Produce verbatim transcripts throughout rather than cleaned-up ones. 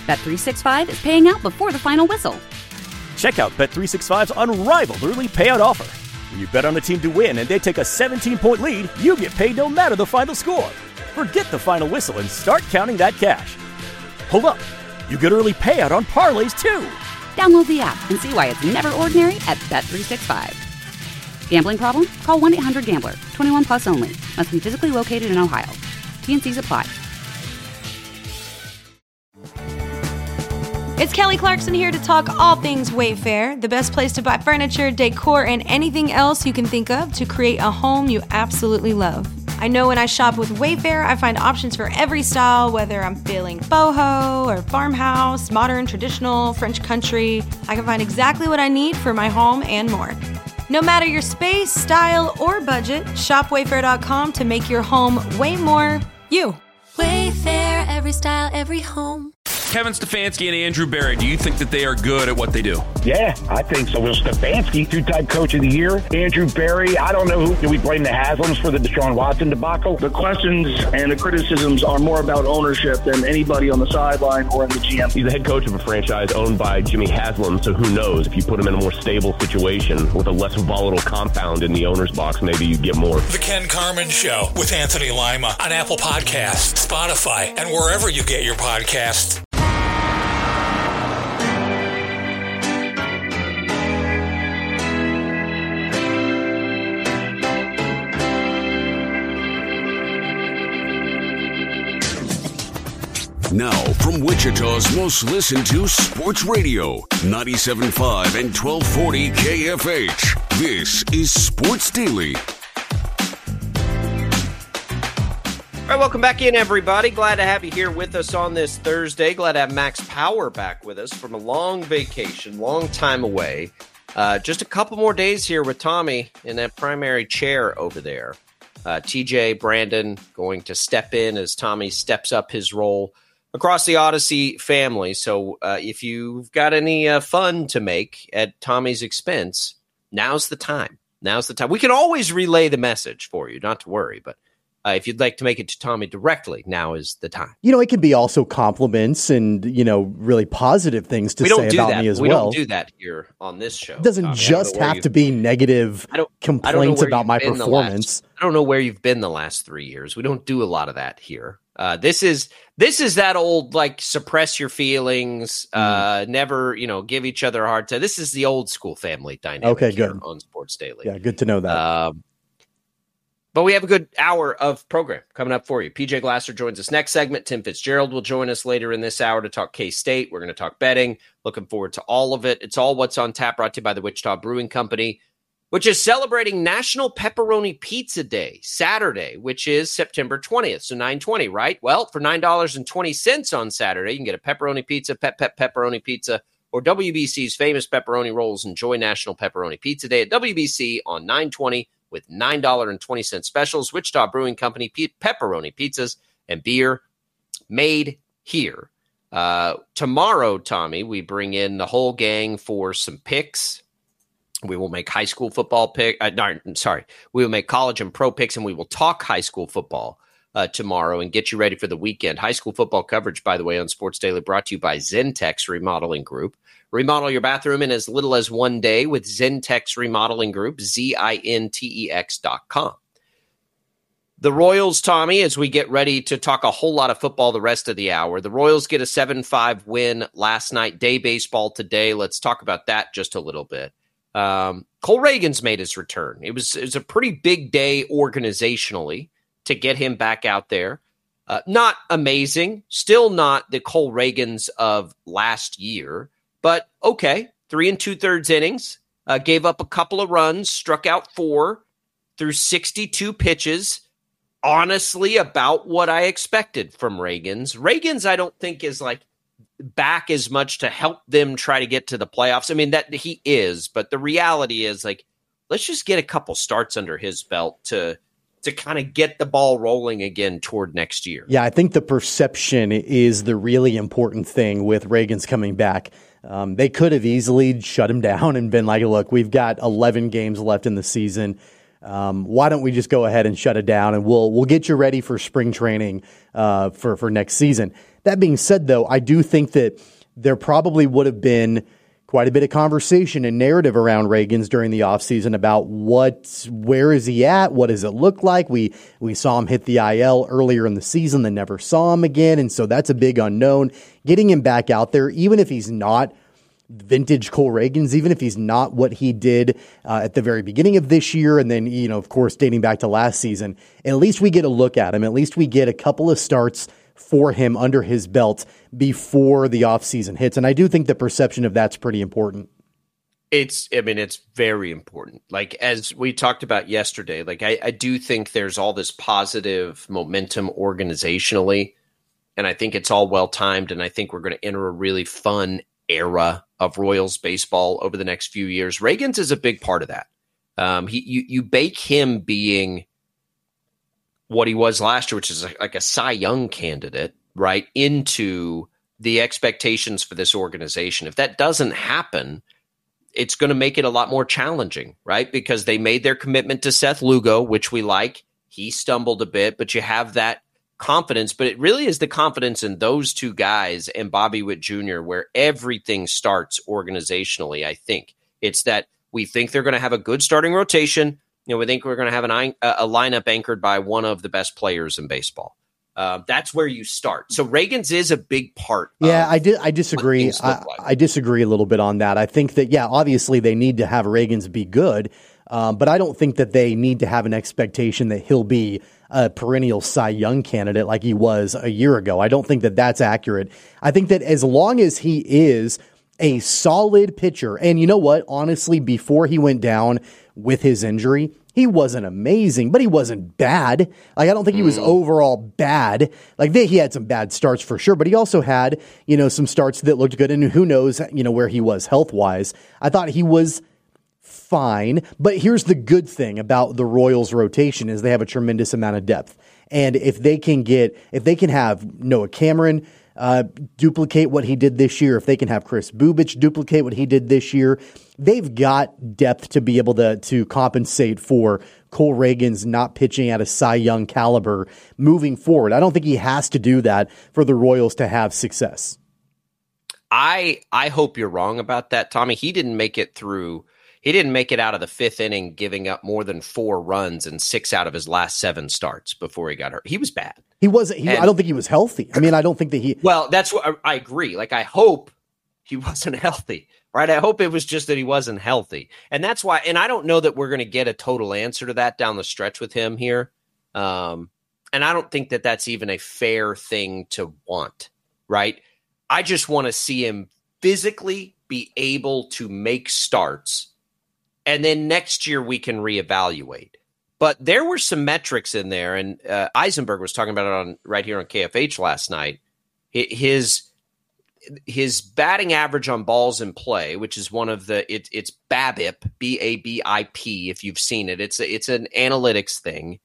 Bet three sixty-five is paying out before the final whistle. Check out Bet three sixty-five's unrivaled early payout offer. When you bet on a team to win and they take a seventeen-point lead, you get paid no matter the final score. Forget the final whistle and start counting that cash. Hold up. You get early payout on parlays, too. Download the app and see why it's never ordinary at Bet three sixty-five. Gambling problem? Call one eight hundred gambler. twenty-one plus only. Must be physically located in Ohio. T and Cs apply. It's Kelly Clarkson here to talk all things Wayfair, the best place to buy furniture, decor, and anything else you can think of to create a home you absolutely love. I know when I shop with Wayfair, I find options for every style, whether I'm feeling boho or farmhouse, modern, traditional, French country. I can find exactly what I need for my home and more. No matter your space, style, or budget, shop wayfair dot com to make your home way more you. Wayfair, every style, every home. Kevin Stefanski and Andrew Berry, do you think that they are good at what they do? Yeah, I think so. Well, Stefanski, two-time coach of the year. Andrew Berry, I don't know who. Do we blame the Haslams for the Deshaun Watson debacle? The questions and the criticisms are more about ownership than anybody on the sideline or in the G M. He's the head coach of a franchise owned by Jimmy Haslam, so who knows? If you put him in a more stable situation with a less volatile compound in the owner's box, maybe you get more. The Ken Carman Show with Anthony Lima on Apple Podcasts, Spotify, and wherever you get your podcasts. Now, from Wichita's most listened to sports radio, ninety-seven point five and twelve forty K F H. This is Sports Daily. All right, welcome back in, everybody. Glad to have you here with us on this Thursday. Glad to have Max Power back with us from a long vacation, long time away. Uh, just a couple more days here with Tommy in that primary chair over there. Uh, T J, Brandon going to step in as Tommy steps up his role across the Odyssey family. So uh, if you've got any uh, fun to make at Tommy's expense, now's the time. Now's the time. We can always relay the message for you, not to worry. But uh, if you'd like to make it to Tommy directly, now is the time. You know, it can be also compliments and, you know, really positive things to say about that. me as we well. We don't do that here on this show. It doesn't Tommy. just have to be negative I don't, complaints I don't about my performance. Last, I don't know where you've been the last three years. We don't do a lot of that here. Uh, this is this is that old, like, suppress your feelings, uh, mm. never, you know, give each other a hard time. This is the old school family dynamic okay, here good. on Sports Daily. Yeah, good to know that. Um, but we have a good hour of program coming up for you. P J Glasser joins us next segment. Tim Fitzgerald will join us later in this hour to talk K-State. We're going to talk betting. Looking forward to all of it. It's all what's on tap, brought to you by the Wichita Brewing Company, which is celebrating National Pepperoni Pizza Day, Saturday, which is September twentieth, so nine twenty, right? Well, for nine dollars and twenty cents on Saturday, you can get a pepperoni pizza, Pep Pep Pepperoni Pizza, or W B C's famous pepperoni rolls. Enjoy National Pepperoni Pizza Day at W B C on nine twenty with nine dollars and twenty cents specials. Wichita Brewing Company, pe- pepperoni pizzas and beer made here. Uh, tomorrow, Tommy, we bring in the whole gang for some picks. We will make high school football pick. Uh, no, sorry. We will make college and pro picks, and we will talk high school football uh, tomorrow and get you ready for the weekend. High school football coverage, by the way, on Sports Daily, brought to you by Zentex Remodeling Group. Remodel your bathroom in as little as one day with Zentex Remodeling Group, Z I N T E X dot com. The Royals, Tommy, as we get ready to talk a whole lot of football the rest of the hour. The Royals get a seven five win last night. Day baseball today. Let's talk about that just a little bit. Um, Cole Reagan's made his return. It was, it was a pretty big day organizationally to get him back out there. Uh, not amazing. Still not the Cole Reagans of last year. But okay, three and two-thirds innings. Uh, gave up a couple of runs. Struck out four through sixty-two pitches. Honestly, about what I expected from Reagan's. Reagan's, I don't think, is like back as much to help them try to get to the playoffs. I mean, that he is, but the reality is, like, let's just get a couple starts under his belt to to kind of get the ball rolling again toward next year. Yeah, I think the perception is the really important thing with Reagan's coming back. Um, they could have easily shut him down and been like, look, we've got eleven games left in the season. Um, why don't we just go ahead and shut it down, and we'll we'll get you ready for spring training uh, for for next season. That being said, though, I do think that there probably would have been quite a bit of conversation and narrative around Ragans during the offseason about what, where is he at? What does it look like? We we saw him hit the I L earlier in the season, then never saw him again. And so that's a big unknown. Getting him back out there, even if he's not vintage Cole Ragans, even if he's not what he did uh, at the very beginning of this year, and then, you know, of course, dating back to last season, at least we get a look at him. At least we get a couple of starts for him under his belt before the offseason hits. And I do think the perception of that's pretty important. It's, I mean, it's very important. Like, as we talked about yesterday, like, I, I do think there's all this positive momentum organizationally, and I think it's all well-timed, and I think we're going to enter a really fun era of Royals baseball over the next few years. Ragans is a big part of that. Um, he, you, you bake him being what he was last year, which is like a Cy Young candidate, right, into the expectations for this organization. If that doesn't happen, it's going to make it a lot more challenging, right? Because they made their commitment to Seth Lugo, which we like. He stumbled a bit, but you have that confidence. But it really is the confidence in those two guys and Bobby Witt Junior where everything starts organizationally, I think. It's that we think they're going to have a good starting rotation. You know, we think we're going to have an, a lineup anchored by one of the best players in baseball. Uh, that's where you start. So Ragans is a big part. Yeah, I did. I disagree. I, like. I disagree a little bit on that. I think that, yeah, obviously they need to have Ragans be good, um, but I don't think that they need to have an expectation that he'll be a perennial Cy Young candidate like he was a year ago. I don't think that that's accurate. I think that as long as he is a solid pitcher, and you know what, honestly, before he went down with his injury, he wasn't amazing, but he wasn't bad. Like, I don't think he was overall bad. Like, they, he had some bad starts for sure, but he also had, you know, some starts that looked good, and who knows, you know, where he was health-wise. I thought he was fine, but here's the good thing about the Royals rotation is they have a tremendous amount of depth. And if they can get, if they can have Noah Cameron uh, duplicate what he did this year, if they can have Chris Bubich duplicate what he did this year, they've got depth to be able to, to compensate for Cole Ragans not pitching at a Cy Young caliber moving forward. I don't think he has to do that for the Royals to have success. I I hope you're wrong about that, Tommy. He didn't make it through. He didn't make it out of the fifth inning, giving up more than four runs in six out of his last seven starts before he got hurt. He was bad. He wasn't. He, and, I don't think he was healthy. I mean, I don't think that he. Well, that's what I, I agree. Like, I hope he wasn't healthy, right? I hope it was just that he wasn't healthy, and that's why. And I don't know that we're going to get a total answer to that down the stretch with him here. Um, and I don't think that that's even a fair thing to want, right? I just want to see him physically be able to make starts. And then next year we can reevaluate. But there were some metrics in there, and uh, Eisenberg was talking about it on right here on K F H last night. His his batting average on balls in play, which is one of the it, it's BABIP, B A B I P. If you've seen it, it's a, it's an analytics thing.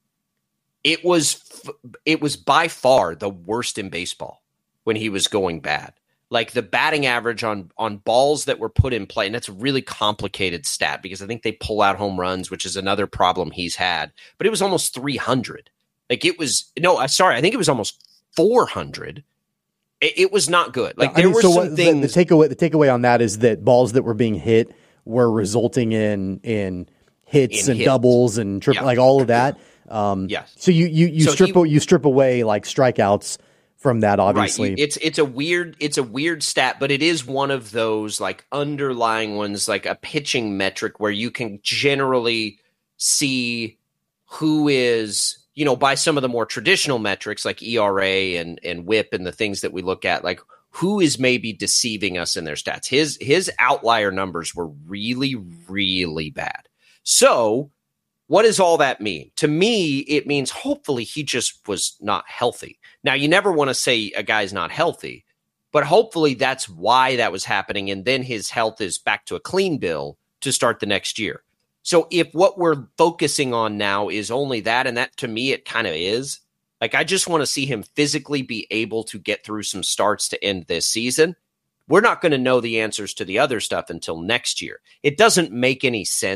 It was it was by far the worst in baseball when he was going bad. Like, the batting average on on balls that were put in play, and that's a really complicated stat because I think they pull out home runs, which is another problem he's had. But it was almost three hundred. Like, it was no, sorry, I think it was almost four hundred. It, it was not good. Like, there I mean, were so some what, things. The, the takeaway, the takeaway on that is that balls that were being hit were resulting in in hits in and hits. doubles and triple, Yeah. like all of that. Um, yes. So you you you So strip he- you strip away like strikeouts from that, obviously. Right. It's it's a weird it's a weird stat, but it is one of those like underlying ones, like a pitching metric where you can generally see who is, you know, by some of the more traditional metrics like E R A and and whip and the things that we look at, like who is maybe deceiving us in their stats. His his outlier numbers were really, really bad. So what does all that mean? To me, it means hopefully he just was not healthy. Now, you never want to say a guy's not healthy, but hopefully that's why that was happening, and then his health is back to a clean bill to start the next year. So if what we're focusing on now is only that, and that to me it kind of is, like I just want to see him physically be able to get through some starts to end this season. We're not going to know the answers to the other stuff until next year. It doesn't make any sense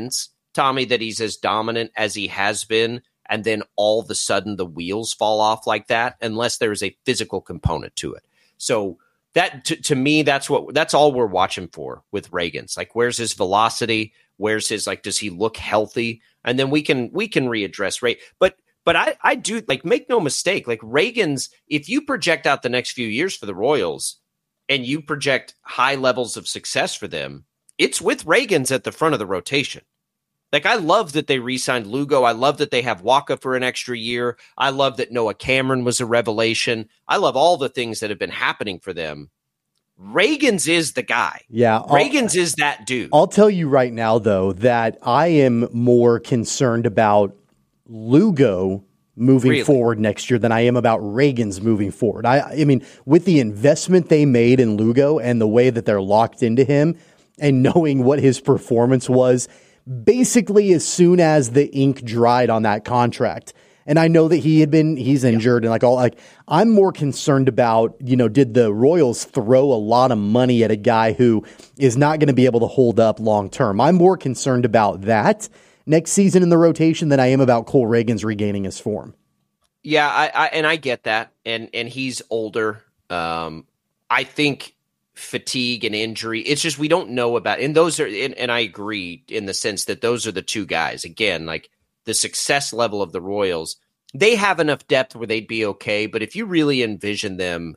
Tommy, that he's as dominant as he has been, and then all of a sudden the wheels fall off like that, unless there's a physical component to it. So that to, to me, that's what that's all we're watching for with Ragans. Like, where's his velocity? Where's his, like, does he look healthy? And then we can we can readdress rate. But but I, I do, like, make no mistake, like, Ragans, if you project out the next few years for the Royals and you project high levels of success for them, it's with Ragans at the front of the rotation. Like, I love that they re-signed Lugo. I love that they have Waka for an extra year. I love that Noah Cameron was a revelation. I love all the things that have been happening for them. Ragans is the guy. Yeah. Ragans is that dude. I'll tell you right now, though, that I am more concerned about Lugo moving really? forward next year than I am about Ragans moving forward. I, I mean, with the investment they made in Lugo and the way that they're locked into him and knowing what his performance was basically as soon as the ink dried on that contract. And I know that he had been, he's injured and like all, like, I'm more concerned about, you know, did the Royals throw a lot of money at a guy who is not going to be able to hold up long term? I'm more concerned about that next season in the rotation than I am about Cole Ragans regaining his form. Yeah, I, I and I get that. And, and he's older. Um, I think fatigue and injury, it's just we don't know about, and those are, and, and I agree in the sense that those are the two guys. Again, like, the success level of the Royals, they have enough depth where they'd be okay, but if you really envision them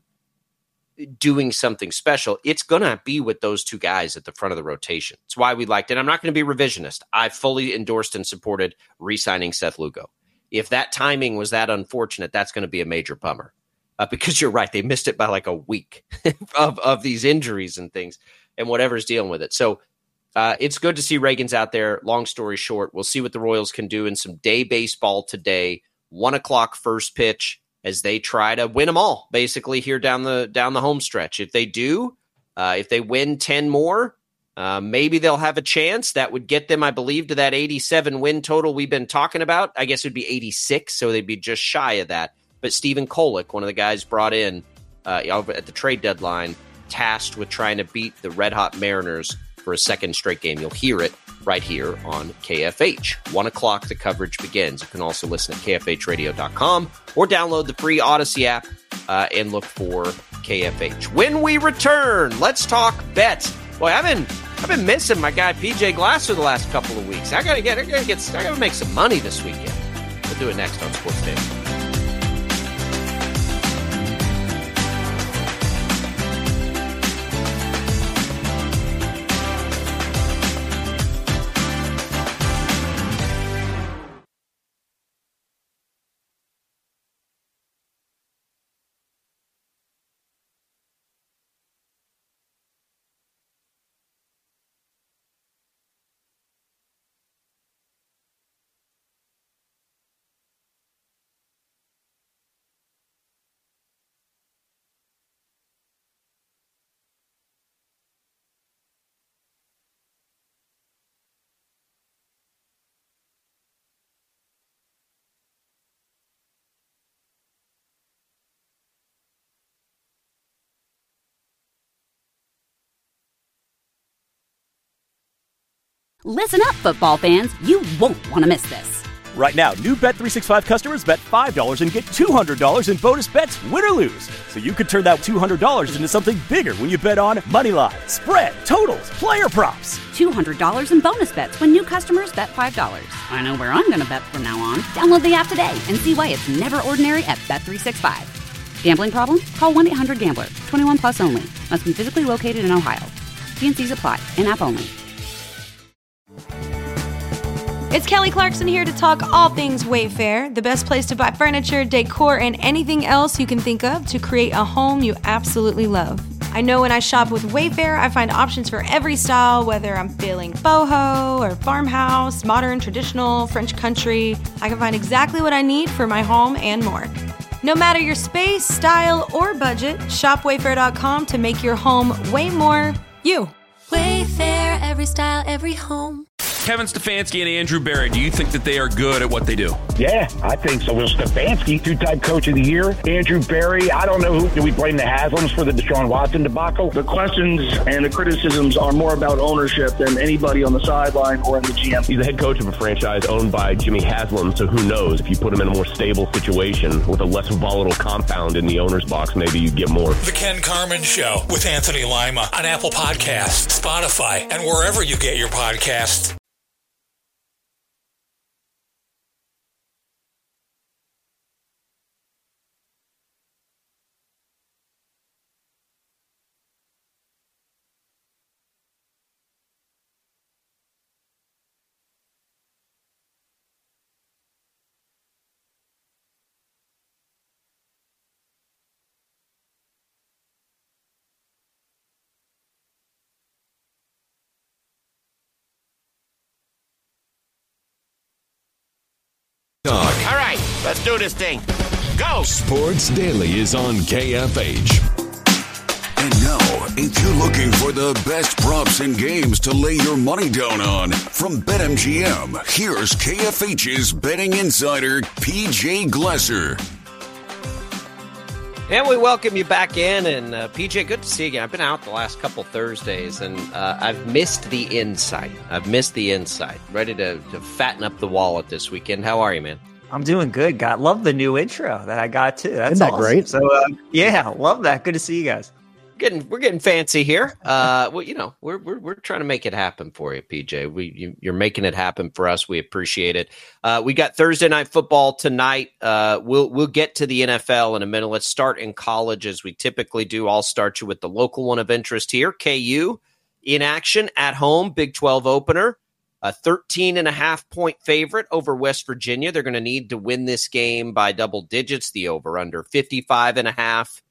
doing something special, it's going to be with those two guys at the front of the rotation. It's why we liked it. I'm not going to be revisionist. I fully endorsed and supported re-signing Seth Lugo. If that timing was that unfortunate, that's going to be a major bummer. Uh, because you're right, they missed it by like a week of, of these injuries and things and whatever's dealing with it. So uh, it's good to see Ragans out there. Long story short, we'll see what the Royals can do in some day baseball today. One o'clock first pitch as they try to win them all, basically, here down the down the home stretch. If they do, uh, if they win ten more, uh, maybe they'll have a chance. That would get them, I believe, to that eighty-seven win total we've been talking about. I guess it would be eighty-six, so they'd be just shy of that. But Stephen Kolek, one of the guys brought in uh, at the trade deadline, tasked with trying to beat the red-hot Mariners for a second straight game. You'll hear it right here on K F H. One o'clock, the coverage begins. You can also listen at K F H radio dot com or download the free Odyssey app uh, and look for K F H. When we return, let's talk bets. Boy, I've been I've been missing my guy P J Glasser the last couple of weeks. I gotta get I gotta get I gotta make some money this weekend. We'll do it next on Sports Daily. Listen up, football fans. You won't want to miss this. Right now, new Bet three sixty-five customers bet five dollars and get two hundred dollars in bonus bets, win or lose. So you could turn that two hundred dollars into something bigger when you bet on moneyline, spread, totals, player props. two hundred dollars in bonus bets when new customers bet five dollars. I know where I'm going to bet from now on. Download the app today and see why it's never ordinary at Bet three sixty-five. Gambling problem? Call one eight hundred gambler. twenty-one plus only. Must be physically located in Ohio. T N Cs apply. In-app only. It's Kelly Clarkson here to talk all things Wayfair, the best place to buy furniture, decor, and anything else you can think of to create a home you absolutely love. I know when I shop with Wayfair, I find options for every style, whether I'm feeling boho or farmhouse, modern, traditional, French country. I can find exactly what I need for my home and more. No matter your space, style, or budget, shop wayfair dot com to make your home way more you. Wayfair, every style, every home. Kevin Stefanski and Andrew Berry, do you think that they are good at what they do? Yeah, I think so. Will Stefanski, two-time coach of the year. Andrew Berry, I don't know who. Do we blame the Haslams for the Deshaun Watson debacle? The questions and the criticisms are more about ownership than anybody on the sideline or in the G M. He's the head coach of a franchise owned by Jimmy Haslam, so who knows? If you put him in a more stable situation with a less volatile compound in the owner's box, maybe you get more. The Ken Carman Show with Anthony Lima on Apple Podcasts, Spotify, and wherever you get your podcasts. All right, let's do this thing. Go! Sports Daily is on K F H. And now, if you're looking for the best props and games to lay your money down on, from BetMGM, here's K F H's betting insider, P J Glasser. And we welcome you back in. And uh, P J, good to see you again. I've been out the last couple Thursdays, and uh, I've missed the insight. I've missed the insight. Ready to, to fatten up the wallet this weekend. How are you, man? I'm doing good. God, love the new intro that I got too. That's Isn't that awesome. great? So uh, yeah, love that. Good to see you guys. Getting we're getting fancy here. Uh, well, you know, we're we're we're trying to make it happen for you, P J. We you, you're making it happen for us. We appreciate it. Uh, we got Thursday night football tonight. Uh, we'll we'll get to the N F L in a minute. Let's start in college as we typically do. I'll start you with the local one of interest here. K U in action at home, Big twelve opener. A thirteen and a half point favorite over West Virginia. They're going to need to win this game by double digits. The over under fifty-five and a half.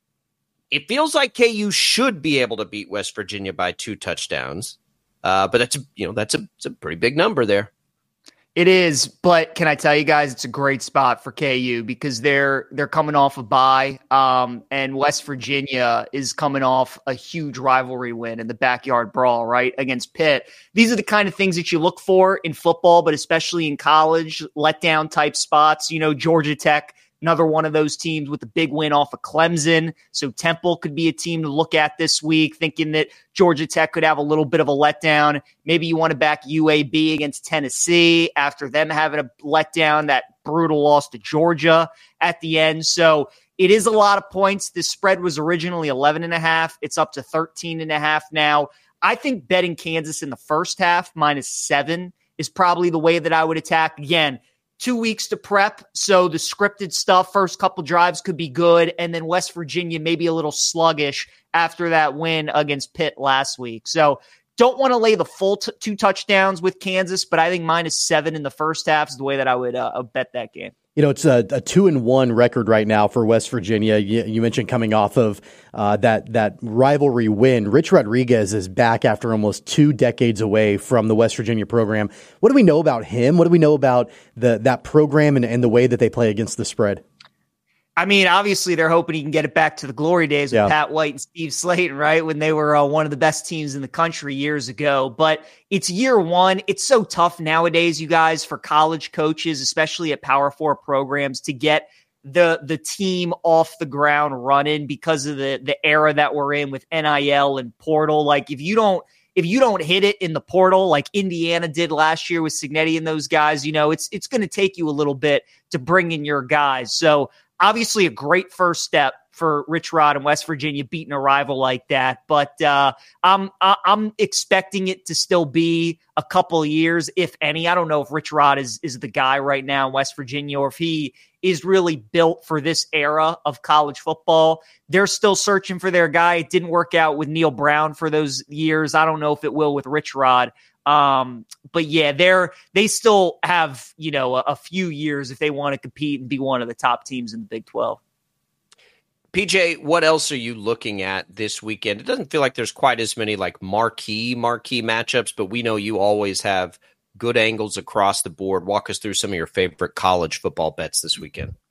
It feels like K U should be able to beat West Virginia by two touchdowns, uh, but that's a, you know that's a, it's a pretty big number there. It is, but can I tell you guys, it's a great spot for K U because they're they're coming off a bye, um, and West Virginia is coming off a huge rivalry win in the backyard brawl, right, against Pitt. These are the kind of things that you look for in football, but especially in college, letdown type spots. You know, Georgia Tech, another one of those teams with a big win off of Clemson. So Temple could be a team to look at this week, thinking that Georgia Tech could have a little bit of a letdown. Maybe you want to back U A B against Tennessee after them having a letdown, that brutal loss to Georgia at the end. So it is a lot of points. This spread was originally eleven and a half. It's up to thirteen and a half now. I think betting Kansas in the first half minus seven is probably the way that I would attack. Again, Two weeks to prep, so the scripted stuff, first couple drives could be good, and then West Virginia maybe a little sluggish after that win against Pitt last week. So don't want to lay the full t- two touchdowns with Kansas, but I think minus seven in the first half is the way that I would uh, bet that game. You know, it's a, a two and one record right now for West Virginia. You, you mentioned coming off of uh, that that rivalry win. Rich Rodriguez is back after almost two decades away from the West Virginia program. What do we know about him? What do we know about the that program and, and the way that they play against the spread? I mean, obviously, they're hoping he can get it back to the glory days with yeah. Pat White and Steve Slayton, right, when they were uh, one of the best teams in the country years ago. But it's year one. It's so tough nowadays, you guys, for college coaches, especially at Power Four programs, to get the the team off the ground running because of the the era that we're in with N I L and portal. Like, if you don't if you don't hit it in the portal like Indiana did last year with Cignetti and those guys, you know, it's it's going to take you a little bit to bring in your guys. So obviously a great first step for Rich Rod and West Virginia beating a rival like that. But uh, I'm I'm expecting it to still be a couple of years, if any. I don't know if Rich Rod is, is the guy right now in West Virginia or if he is really built for this era of college football. They're still searching for their guy. It didn't work out with Neil Brown for those years. I don't know if it will with Rich Rod. Um, but yeah, they're, they still have, you know, a, a few years if they want to compete and be one of the top teams in the Big twelve. P J, what else are you looking at this weekend? It doesn't feel like there's quite as many like marquee, marquee matchups, but we know you always have good angles across the board. Walk us through some of your favorite college football bets this weekend.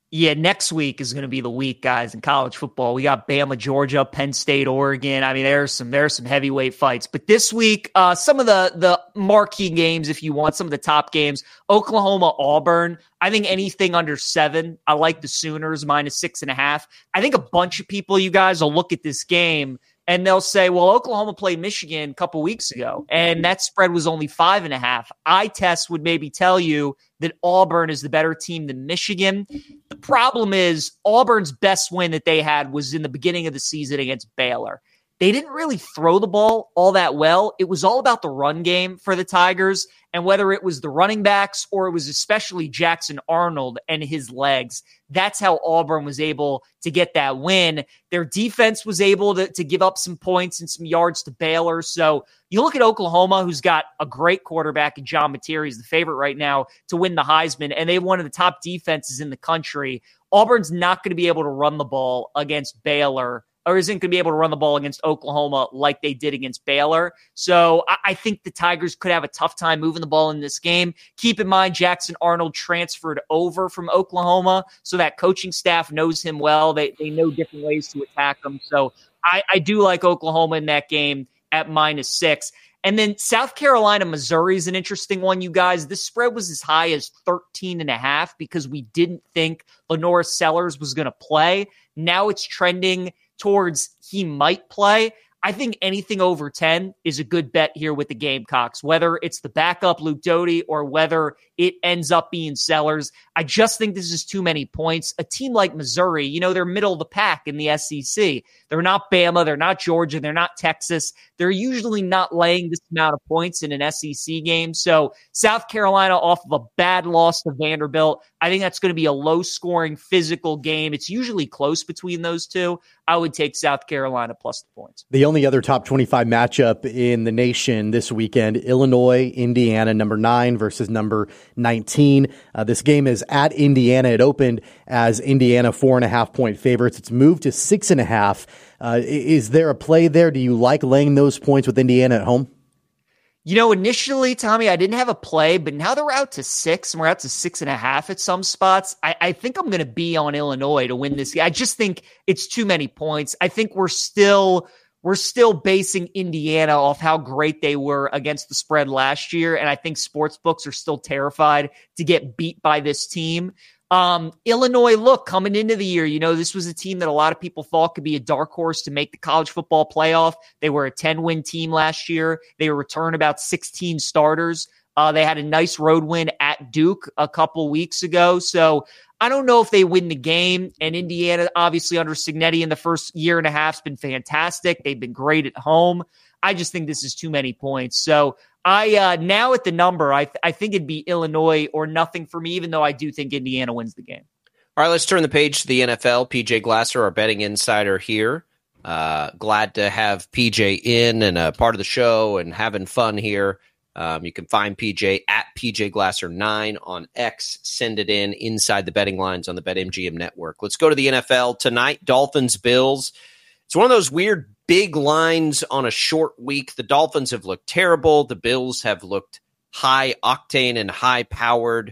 Yeah, next week is going to be the week, guys, in college football. We got Bama, Georgia, Penn State, Oregon. I mean, there's some there's some heavyweight fights. But this week, uh, some of the the marquee games, if you want, some of the top games. Oklahoma, Auburn. I think anything under seven. I like the Sooners minus six and a half. I think a bunch of people, you guys, will look at this game and they'll say, well, Oklahoma played Michigan a couple weeks ago, and that spread was only five and a half. Eye test would maybe tell you that Auburn is the better team than Michigan. The problem is Auburn's best win that they had was in the beginning of the season against Baylor. They didn't really throw the ball all that well. It was all about the run game for the Tigers, and whether it was the running backs or it was especially Jackson Arnold and his legs, that's how Auburn was able to get that win. Their defense was able to, to give up some points and some yards to Baylor. So you look at Oklahoma, who's got a great quarterback in John Mateer. He's the favorite right now to win the Heisman, and they have one of the top defenses in the country. Auburn's not going to be able to run the ball against Baylor, or isn't going to be able to run the ball against Oklahoma like they did against Baylor. So I, I think the Tigers could have a tough time moving the ball in this game. Keep in mind, Jackson Arnold transferred over from Oklahoma, so that coaching staff knows him well. They they know different ways to attack him. So I, I do like Oklahoma in that game at minus six. And then South Carolina, Missouri is an interesting one, you guys. This spread was as high as thirteen and a half because we didn't think Lenora Sellers was going to play. Now it's trending towards he might play. I think anything over ten is a good bet here with the Gamecocks, whether it's the backup Luke Doty or whether it ends up being Sellers. I just think this is too many points. A team like Missouri, you know, they're middle of the pack in the S E C. They're not Bama. They're not Georgia. They're not Texas. They're usually not laying this amount of points in an S E C game. So South Carolina off of a bad loss to Vanderbilt, I think that's going to be a low-scoring physical game. It's usually close between those two. I would take South Carolina plus the points. The only other top twenty-five matchup in the nation this weekend, Illinois, Indiana, number nine versus number nineteen. Uh, this game is at Indiana. It opened as Indiana four and a half point favorites. It's moved to six and a half. Uh, is there a play there? Do you like laying those points with Indiana at home? You know, initially, Tommy, I didn't have a play, but now they're out to six, and we're out to six and a half at some spots. I, I think I'm going to be on Illinois to win this game. I just think it's too many points. I think we're still we're still basing Indiana off how great they were against the spread last year, and I think sportsbooks are still terrified to get beat by this team. Um, Illinois, look, coming into the year, you know, this was a team that a lot of people thought could be a dark horse to make the college football playoff. They were a ten-win team last year. They returned about sixteen starters. Uh, they had a nice road win at Duke a couple weeks ago. So I don't know if they win the game. And Indiana, obviously under Cignetti in the first year and a half, has been fantastic. They've been great at home. I just think this is too many points. So I uh, now at the number, I th- I think it'd be Illinois or nothing for me, even though I do think Indiana wins the game. All right, let's turn the page to the N F L. P J Glasser, our betting insider here. Uh, glad to have P J in and a part of the show and having fun here. Um, you can find P J at P J Glasser nine on X. Send it in inside the betting lines on the BetMGM network. Let's go to the N F L tonight. Dolphins, Bills. It's one of those weird big lines on a short week. The Dolphins have looked terrible. The Bills have looked high octane and high powered.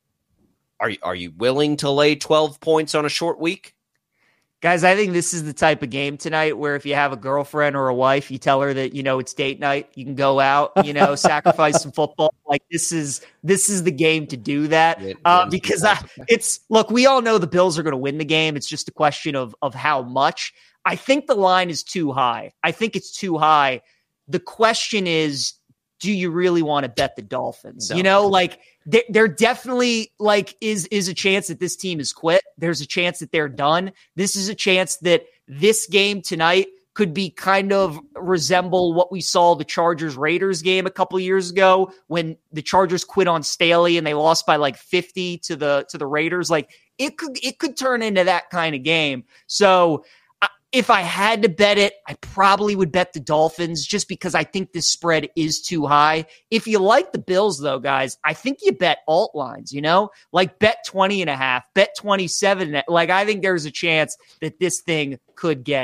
Are, are you willing to lay twelve points on a short week? Guys, I think this is the type of game tonight where if you have a girlfriend or a wife, you tell her that, you know, it's date night. You can go out, you know, sacrifice some football. Like this is this is the game to do that. Uh, because I, it's look, we all know the Bills are going to win the game. It's just a question of of how much. I think the line is too high. I think it's too high. The question is, do you really want to bet the Dolphins? No. You know, like there, there definitely like is, is a chance that this team is quit. There's a chance that they're done. This is a chance that this game tonight could be kind of resemble what we saw the Chargers Raiders game a couple of years ago when the Chargers quit on Staley and they lost by like fifty to the, to the Raiders. Like it could, it could turn into that kind of game. So if I had to bet it, I probably would bet the Dolphins just because I think this spread is too high. If you like the Bills, though, guys, I think you bet alt lines, you know, like bet twenty and a half, bet twenty-seven. Like I think there's a chance that this thing could get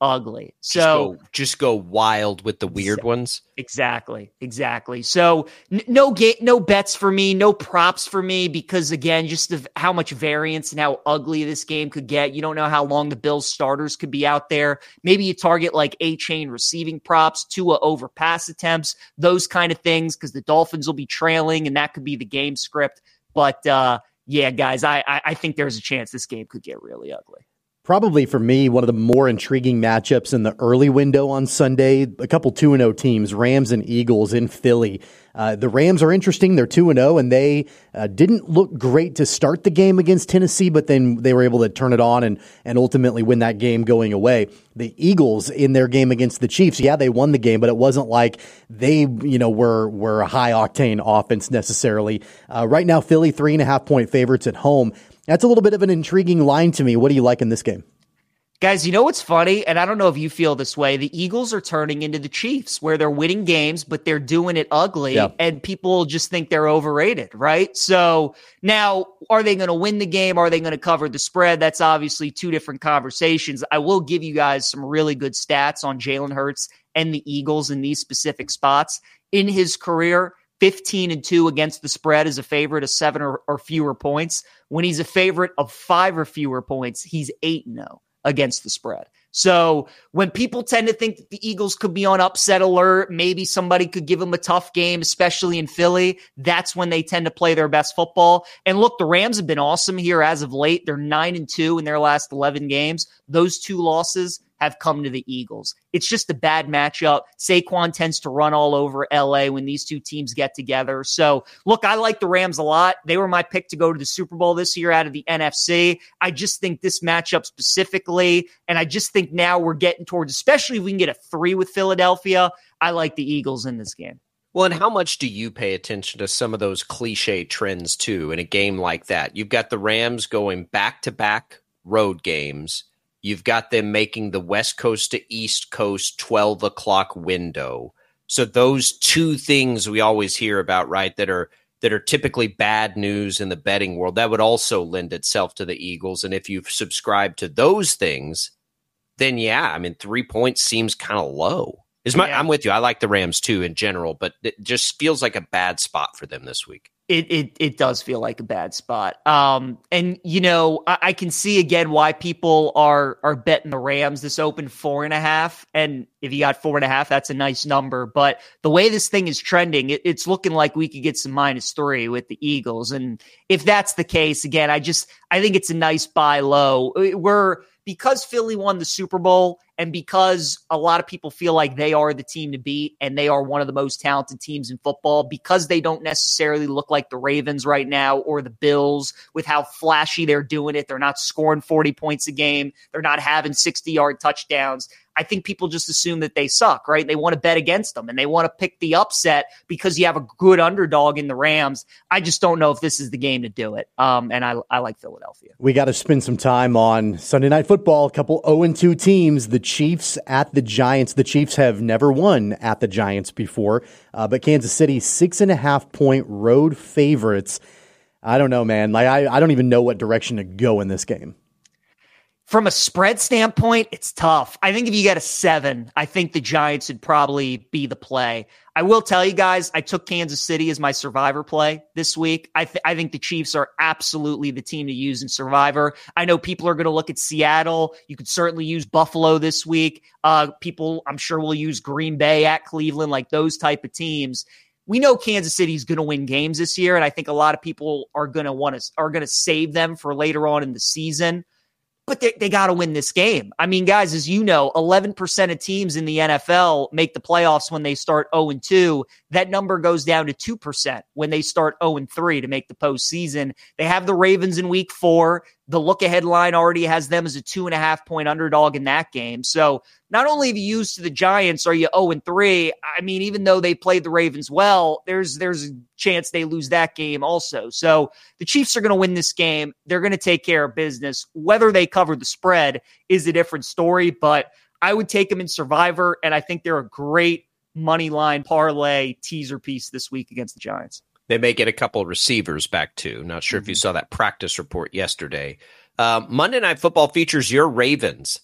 ugly. So just go, just go wild with the weird exa- ones. Exactly. Exactly. So n- no ga- no bets for me, no props for me, because again, just of how much variance and how ugly this game could get. You don't know how long the Bills starters could be out there. Maybe you target like A-chain receiving props, Tua over pass attempts, those kind of things, because the Dolphins will be trailing and that could be the game script. But uh, yeah, guys, I, I I think there's a chance this game could get really ugly. Probably for me, one of the more intriguing matchups in the early window on Sunday, a couple two and oh teams, Rams and Eagles in Philly. Uh, the Rams are interesting. They're two and oh, and they uh, didn't look great to start the game against Tennessee, but then they were able to turn it on and, and ultimately win that game going away. The Eagles in their game against the Chiefs, yeah, they won the game, but it wasn't like they, you know, were were a high-octane offense necessarily. Uh, right now, Philly, three and a half point favorites at home. That's a little bit of an intriguing line to me. What do you like in this game? Guys, you know what's funny? And I don't know if you feel this way. The Eagles are turning into the Chiefs, where they're winning games, but they're doing it ugly, yeah. and people just think they're overrated, right? So now, are they going to win the game? Are they going to cover the spread? That's obviously two different conversations. I will give you guys some really good stats on Jalen Hurts and the Eagles in these specific spots. In his career, fifteen and two against the spread as a favorite of seven or, or fewer points. When he's a favorite of five or fewer points, he's eight and oh against the spread. So when people tend to think that the Eagles could be on upset alert, maybe somebody could give them a tough game, especially in Philly, that's when they tend to play their best football. And look, the Rams have been awesome here as of late. They're nine and two in their last eleven games. Those two losses have come to the Eagles. It's just a bad matchup. Saquon tends to run all over L A when these two teams get together. So, look, I like the Rams a lot. They were my pick to go to the Super Bowl this year out of the N F C. I just think this matchup specifically, and I just think now we're getting towards, especially if we can get a three with Philadelphia, I like the Eagles in this game. Well, and how much do you pay attention to some of those cliche trends, too, in a game like that? You've got the Rams going back-to-back road games. You've got them making the West Coast to East Coast twelve o'clock window. So those two things we always hear about, right, that are that are typically bad news in the betting world, that would also lend itself to the Eagles. And if you've subscribed to those things, then yeah, I mean, three points seems kind of low. Is my, yeah. I'm with you. I like the Rams too in general, but it just feels like a bad spot for them this week. It it it does feel like a bad spot. Um, and you know, I, I can see again why people are are betting the Rams. This opened four and a half, and if you got four and a half, that's a nice number. But the way this thing is trending, it, it's looking like we could get some minus three with the Eagles. And if that's the case, again, I just I think it's a nice buy low. We're because Philly won the Super Bowl and because a lot of people feel like they are the team to beat and they are one of the most talented teams in football, because they don't necessarily look like the Ravens right now or the Bills with how flashy they're doing it. They're not scoring forty points a game. They're not having sixty-yard touchdowns. I think people just assume that they suck, right? They want to bet against them and they want to pick the upset because you have a good underdog in the Rams. I just don't know if this is the game to do it. Um, and I, I like Philadelphia. We got to spend some time on Sunday Night Football. A couple oh and two teams, the Chiefs at the Giants. The Chiefs have never won at the Giants before, uh, but Kansas City, six and a half point road favorites. I don't know, man. Like I, I don't even know what direction to go in this game. From a spread standpoint, it's tough. I think if you get a seven, I think the Giants would probably be the play. I will tell you guys, I took Kansas City as my Survivor play this week. I, th- I think the Chiefs are absolutely the team to use in Survivor. I know people are going to look at Seattle. You could certainly use Buffalo this week. Uh, people, I'm sure, will use Green Bay at Cleveland, like those type of teams. We know Kansas City is going to win games this year, and I think a lot of people are going to want to are going to save them for later on in the season. But they, they got to win this game. I mean, guys, as you know, eleven percent of teams in the N F L make the playoffs when they start oh and two. That number goes down to two percent when they start oh and three to make the postseason. They have the Ravens in week four. The look-ahead line already has them as a two and a half point underdog in that game. So not only have you used to the Giants, are you oh and three? I mean, even though they played the Ravens well, there's there's a chance they lose that game also. So the Chiefs are going to win this game. They're going to take care of business. Whether they cover the spread is a different story, but I would take them in Survivor, and I think they're a great money line parlay teaser piece this week against the Giants. They may get a couple of receivers back, too. Not sure mm-hmm. if you saw that practice report yesterday. Uh, Monday Night Football features your Ravens.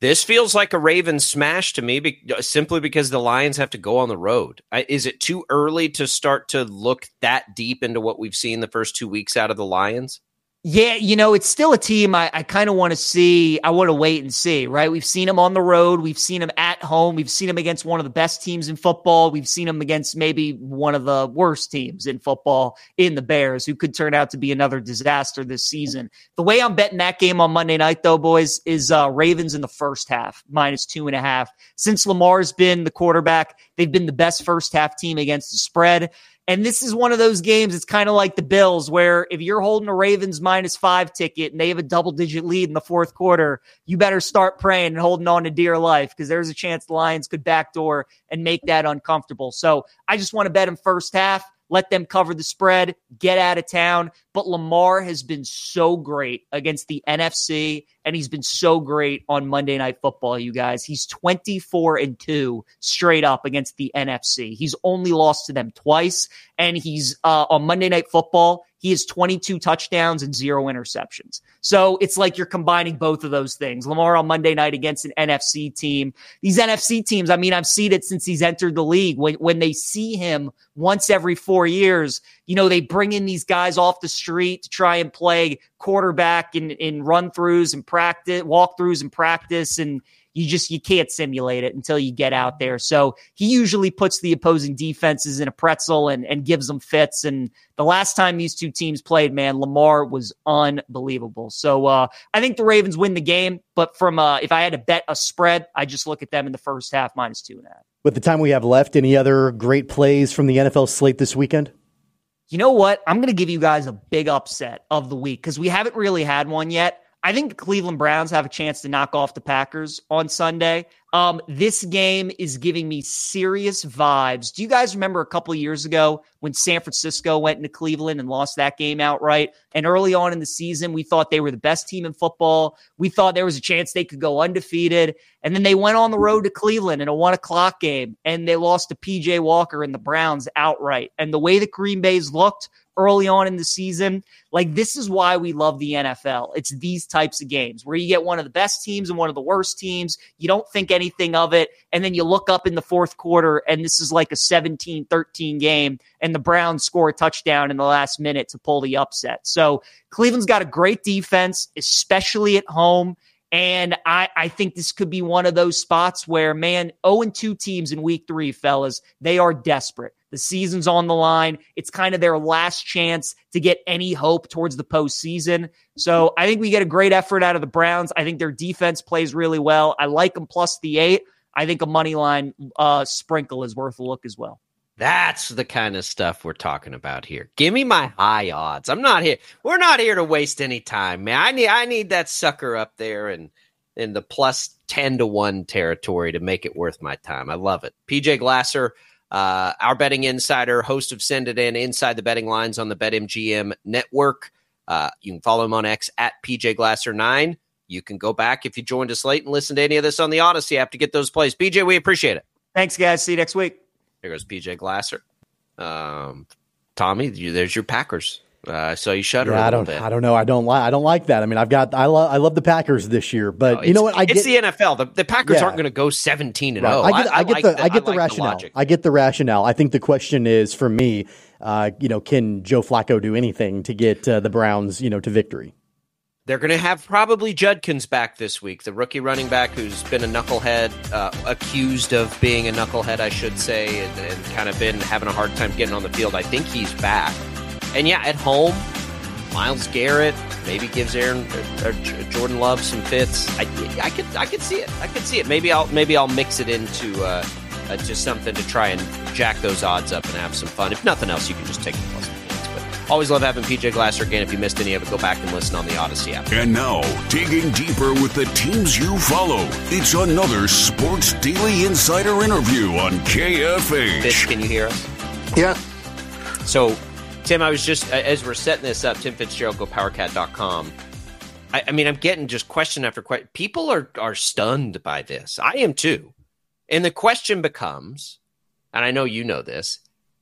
This feels like a Ravens smash to me, be- simply because the Lions have to go on the road. I, is it too early to start to look that deep into what we've seen the first two weeks out of the Lions? Yeah, you know, it's still a team I, I kind of want to see. I want to wait and see, right? We've seen them on the road. We've seen them at home. We've seen them against one of the best teams in football. We've seen them against maybe one of the worst teams in football in the Bears, who could turn out to be another disaster this season. The way I'm betting that game on Monday night, though, boys, is uh, Ravens in the first half, minus two and a half. Since Lamar's been the quarterback, they've been the best first half team against the spread. And this is one of those games, it's kind of like the Bills, where if you're holding a Ravens minus five ticket and they have a double-digit lead in the fourth quarter, you better start praying and holding on to dear life, because there's a chance the Lions could backdoor and make that uncomfortable. So I just want to bet them first half, let them cover the spread, get out of town. But Lamar has been so great against the N F C, and he's been so great on Monday Night Football, you guys. He's twenty-four and two straight up against the N F C. He's only lost to them twice, and he's uh, on Monday Night Football, he has twenty-two touchdowns and zero interceptions. So it's like you're combining both of those things. Lamar on Monday night against an N F C team. These N F C teams, I mean, I've seen it since he's entered the league. When, when they see him once every four years, you know, they bring in these guys off the street to try and play quarterback in, in run-throughs and practice, walkthroughs and practice, and you just, you can't simulate it until you get out there. So he usually puts the opposing defenses in a pretzel and, and gives them fits. And the last time these two teams played, man, Lamar was unbelievable. So uh, I think the Ravens win the game, but from uh, if I had to bet a spread, I just look at them in the first half, minus two and a half. With the time we have left, any other great plays from the N F L slate this weekend? You know what? I'm going to give you guys a big upset of the week because we haven't really had one yet. I think the Cleveland Browns have a chance to knock off the Packers on Sunday. Um, this game is giving me serious vibes. Do you guys remember a couple of years ago when San Francisco went into Cleveland and lost that game outright? And early on in the season, we thought they were the best team in football. We thought there was a chance they could go undefeated. And then they went on the road to Cleveland in a one o'clock game, and they lost to P J Walker and the Browns outright. And the way that Green Bay's looked early on in the season, like, this is why we love the N F L. It's these types of games where you get one of the best teams and one of the worst teams. You don't think anything of it. And then you look up in the fourth quarter and this is like a seventeen thirteen game and the Browns score a touchdown in the last minute to pull the upset. So Cleveland's got a great defense, especially at home. And I, I think this could be one of those spots where, man, oh and two teams in week three, fellas, they are desperate. The season's on the line. It's kind of their last chance to get any hope towards the postseason. So I think we get a great effort out of the Browns. I think their defense plays really well. I like them plus the eight. I think a money line uh, sprinkle is worth a look as well. That's the kind of stuff we're talking about here. Give me my high odds. I'm not here. We're not here to waste any time, man. I need I need that sucker up there and in the plus ten to one territory to make it worth my time. I love it. P J Glasser, uh, our betting insider, host of Send It In, Inside the Betting Lines on the BetMGM network. Uh, you can follow him on X at P J Glasser nine. You can go back if you joined us late and listen to any of this on the Odyssey app to get those plays. P J, we appreciate it. Thanks, guys. See you next week. Here goes P J Glasser. Um, Tommy, you, there's your Packers. Uh, so you shudder yeah, a I little don't, bit. I don't know. I don't like. I don't like that. I mean, I've got. I love. I love the Packers this year, but no, you know what? I it's get, the N F L. The, the Packers yeah. aren't going to go seventeen and zero. I get. I, I get like the. the. I get I the like rationale. The I get the rationale. I think the question is for me. Uh, you know, can Joe Flacco do anything to get uh, the Browns, you know, to victory? They're going to have probably Judkins back this week, the rookie running back who's been a knucklehead, uh, accused of being a knucklehead, I should say, and, and kind of been having a hard time getting on the field. I think he's back. And yeah, at home, Myles Garrett maybe gives Aaron or, or Jordan Love some fits. I, I could I could see it. I could see it. Maybe I'll maybe I'll mix it into uh, uh, just something to try and jack those odds up and have some fun. If nothing else, you can just take the plus. Always love having P J Glasser. Again, if you missed any of it, go back and listen on the Odyssey app. And now, digging deeper with the teams you follow, it's another Sports Daily Insider interview on K F H. Fitz, can you hear us? Yeah. So, Tim, I was just, as we're setting this up, Tim Fitzgerald, go powercat dot com. I, I mean, I'm getting just question after question. People are, are stunned by this. I am too. And the question becomes, and I know you know this,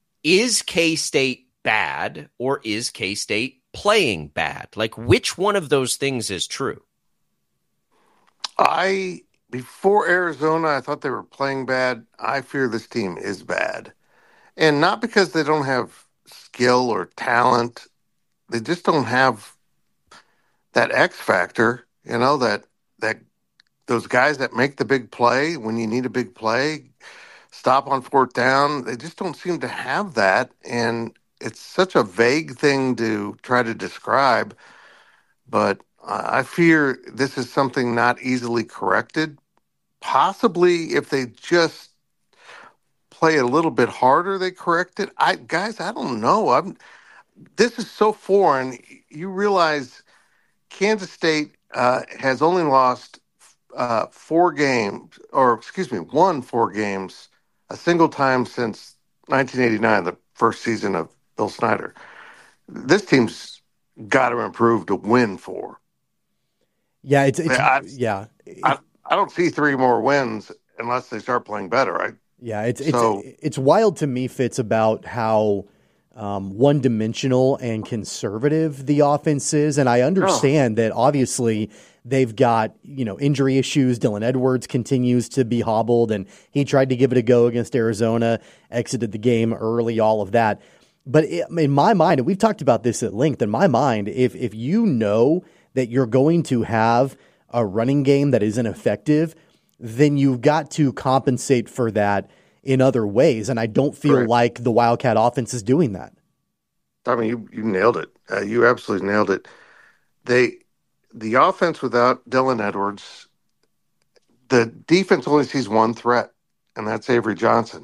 is K-State bad or is K-State playing bad? Like, which one of those things is true? I before Arizona, I thought they were playing bad. I fear this team is bad. And not because they don't have skill or talent. They just don't have that X factor, you know, that that those guys that make the big play when you need a big play, stop on fourth down. They just don't seem to have that. And it's such a vague thing to try to describe. But I fear this is something not easily corrected. Possibly if they just play a little bit harder, they correct it. I guys, I don't know. I'm this is so foreign. You realize Kansas State uh, has only lost uh, four games, or excuse me, won four games a single time since nineteen eighty-nine, the first season of Bill Snyder. This team's got to improve to win four. Yeah, it's, it's I, yeah. I, I don't see three more wins unless they start playing better. I, yeah, it's so, it's it's wild to me, Fitz, about how um, one-dimensional and conservative the offense is, and I understand oh. that obviously they've got, you know, injury issues. Dylan Edwards continues to be hobbled, and he tried to give it a go against Arizona, exited the game early, all of that. But it, in my mind, and we've talked about this at length, in my mind, if if you know that you're going to have a running game that isn't effective, then you've got to compensate for that in other ways. And I don't feel right. like the Wildcat offense is doing that. I mean, you, you nailed it. Uh, you absolutely nailed it. They, the offense without Dylan Edwards, the defense only sees one threat, and that's Avery Johnson.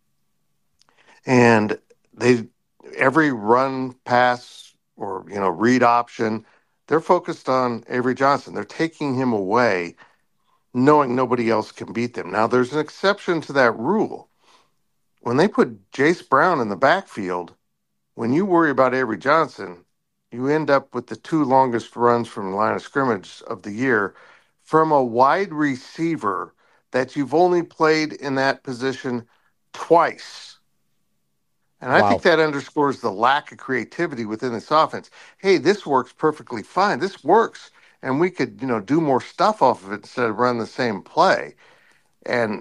And they, every run, pass, or, you know, read option, they're focused on Avery Johnson. They're taking him away, knowing nobody else can beat them. Now, there's an exception to that rule. When they put Jace Brown in the backfield, when you worry about Avery Johnson, you end up with the two longest runs from the line of scrimmage of the year from a wide receiver that you've only played in that position twice. And I wow. think that underscores the lack of creativity within this offense. Hey, this works perfectly fine. This works. And we could, you know, do more stuff off of it instead of run the same play. And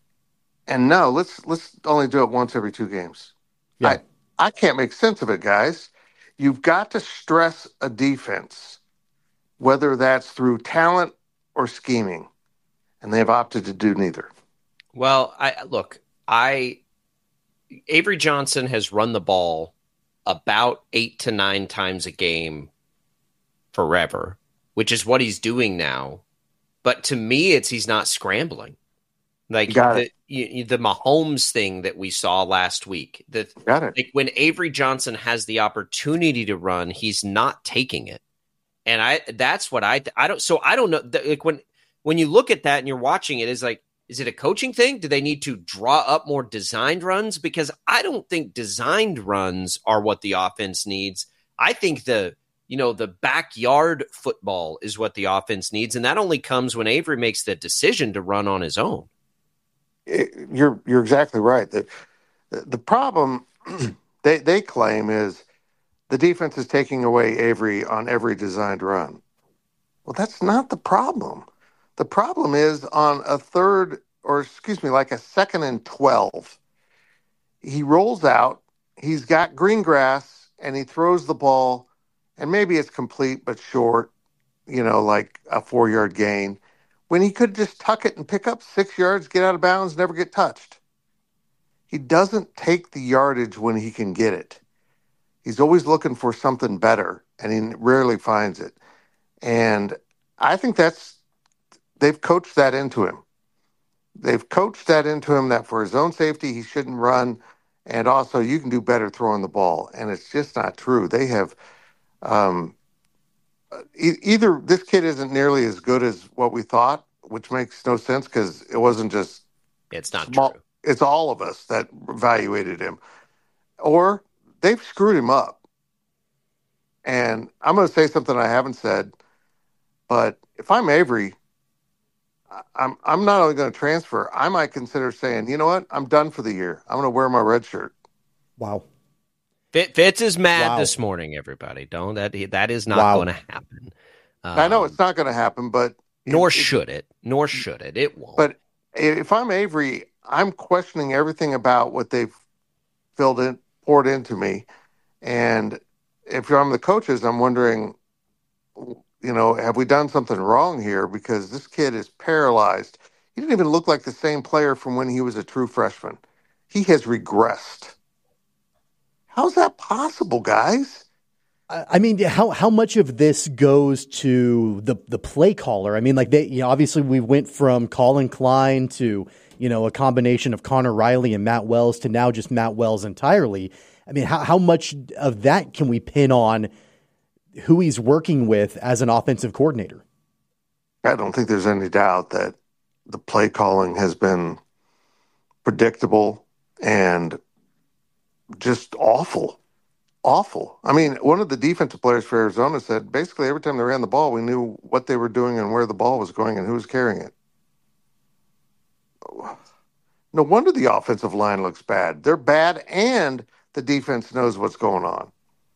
and no, let's let's only do it once every two games. Yeah. I, I can't make sense of it, guys. You've got to stress a defense, whether that's through talent or scheming. And they've opted to do neither. Well, I look, I Avery Johnson has run the ball about eight to nine times a game forever, which is what he's doing now. But to me, it's he's not scrambling. Like the you, the Mahomes thing that we saw last week. The, Got it. Like when Avery Johnson has the opportunity to run, he's not taking it, and I that's what I I don't. So I don't know. Like when when you look at that and you're watching it, is like. Is it a coaching thing? Do they need to draw up more designed runs? Because I don't think designed runs are what the offense needs. I think the, you know, the backyard football is what the offense needs. And that only comes when Avery makes the decision to run on his own. It, you're, you're exactly right. The, the problem they, they claim is the defense is taking away Avery on every designed run. Well, that's not the problem. The problem is on a third, or excuse me, like a second and twelve, he rolls out, he's got green grass, and he throws the ball, and maybe it's complete but short, you know, like a four-yard gain, when he could just tuck it and pick up six yards, get out of bounds, never get touched. He doesn't take the yardage when he can get it. He's always looking for something better, and he rarely finds it. And I think that's They've coached that into him. They've coached that into him that for his own safety, he shouldn't run. And also, you can do better throwing the ball. And it's just not true. They have um, e- either this kid isn't nearly as good as what we thought, which makes no sense because it wasn't just it's not small, true. It's all of us that evaluated him. Or they've screwed him up. And I'm going to say something I haven't said, but if I'm Avery, I'm I'm not only going to transfer, I might consider saying, you know what, I'm done for the year. I'm going to wear my red shirt. Wow. Fitz is mad wow. this morning, everybody. Don't that that is not wow. going to happen. Um, I know it's not going to happen, but Nor should it. Nor should it. It won't. But if I'm Avery, I'm questioning everything about what they've filled in, poured into me. And if I'm the coaches, I'm wondering, you know, have we done something wrong here? Because this kid is paralyzed. He didn't even look like the same player from when he was a true freshman. He has regressed. How's that possible, guys? I mean, how how much of this goes to the the play caller? I mean, like they, you know, obviously we went from Colin Klein to, you know, a combination of Connor Riley and Matt Wells to now just Matt Wells entirely. I mean, how how much of that can we pin on who he's working with as an offensive coordinator? I don't think there's any doubt that the play calling has been predictable and just awful. Awful. I mean, one of the defensive players for Arizona said basically every time they ran the ball, we knew what they were doing and where the ball was going and who was carrying it. No wonder the offensive line looks bad. They're bad, and the defense knows what's going on.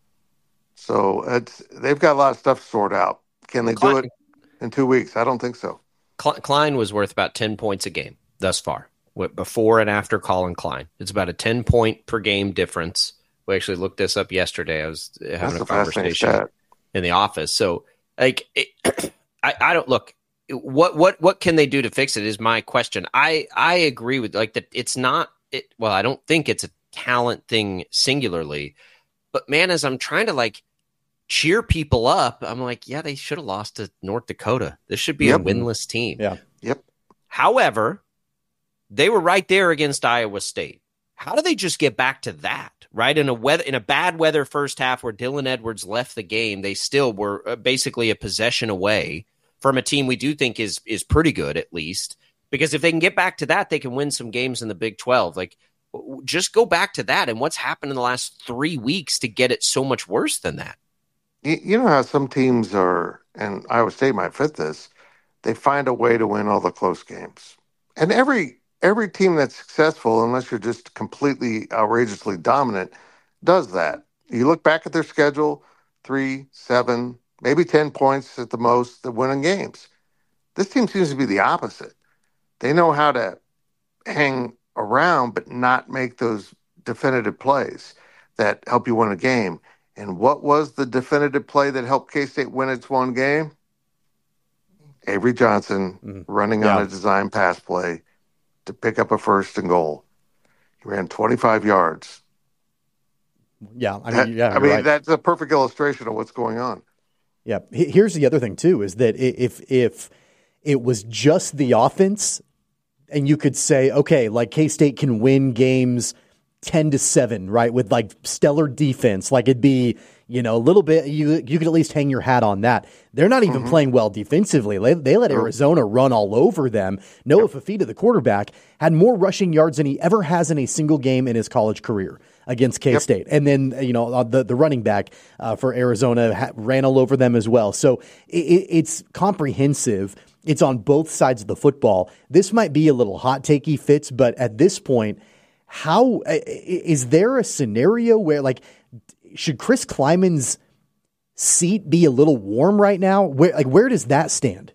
So it's they've got a lot of stuff to sort out. Can they Klein, do it in two weeks? I don't think so. Klein was worth about ten points a game thus far, before and after Colin Klein. It's about a ten-point per game difference. We actually looked this up yesterday. I was having That's a conversation in the office. So, like, it, I, I don't look. What what what can they do to fix it? Is my question. I I agree with like that. It's not it. Well, I don't think it's a talent thing singularly, but man, as I'm trying to like cheer people up, I'm like, yeah, they should have lost to North Dakota. This should be yep. a winless team. Yeah. Yep. However, they were right there against Iowa State. How do they just get back to that? Right, in a weather in a bad weather first half where Dylan Edwards left the game, they still were basically a possession away from a team we do think is is pretty good at least. Because if they can get back to that, they can win some games in the Big twelve. Like, just go back to that. And what's happened in the last three weeks to get it so much worse than that? You, you know how some teams are, and Iowa State might fit this. They find a way to win all the close games, and every. Every team that's successful, unless you're just completely outrageously dominant, does that. You look back at their schedule, three, seven, maybe ten points at the most, they're winning games. This team seems to be the opposite. They know how to hang around but not make those definitive plays that help you win a game. And what was the definitive play that helped K-State win its one game? Avery Johnson mm-hmm. running yeah. on a design pass play to pick up a first and goal. He ran twenty-five yards. Yeah, I mean, that, yeah, I mean right. that's a perfect illustration of what's going on. Yeah, here's the other thing too: is that if if it was just the offense, and you could say, okay, like K-State can win games ten to seven, right, with like stellar defense, like it'd be, you know, a little bit, you you could at least hang your hat on that. They're not even mm-hmm. playing well defensively. They, they let Arizona run all over them. Noah Fafita, the quarterback, had more rushing yards than he ever has in a single game in his college career against K-State. Yep. And then, you know, the, the running back uh, for Arizona ha- ran all over them as well. So it, it's comprehensive. It's on both sides of the football. This might be a little hot takey, Fitz, but at this point, how is there a scenario where, like, should Chris Kleiman's seat be a little warm right now? Where, like, where does that stand?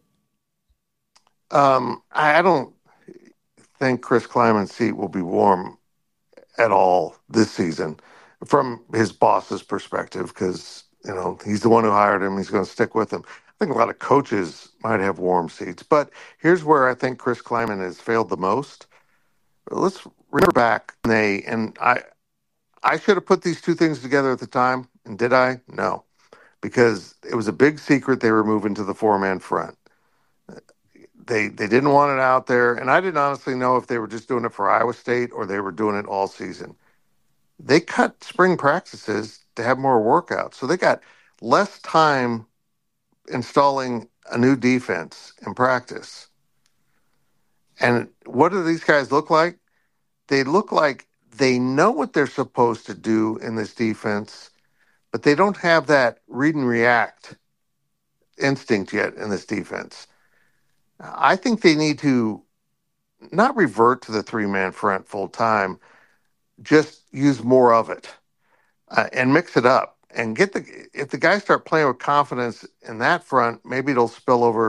Um, I don't think Chris Kleiman's seat will be warm at all this season from his boss's perspective, because, you know, he's the one who hired him. He's going to stick with him. I think a lot of coaches might have warm seats, but here's where I think Chris Kleiman has failed the most. Let's remember back, and they and I. I should have put these two things together at the time, and did I? No, because it was a big secret they were moving to the four-man front. They they didn't want it out there, and I didn't honestly know if they were just doing it for Iowa State or they were doing it all season. They cut spring practices to have more workouts, so they got less time installing a new defense in practice. And what do these guys look like? They look like they know what they're supposed to do in this defense, but they don't have that read and react instinct yet in this defense. I think they need to not revert to the three-man front full time, just use more of it uh, and mix it up and get the, if the guys start playing with confidence in that front, maybe it'll spill over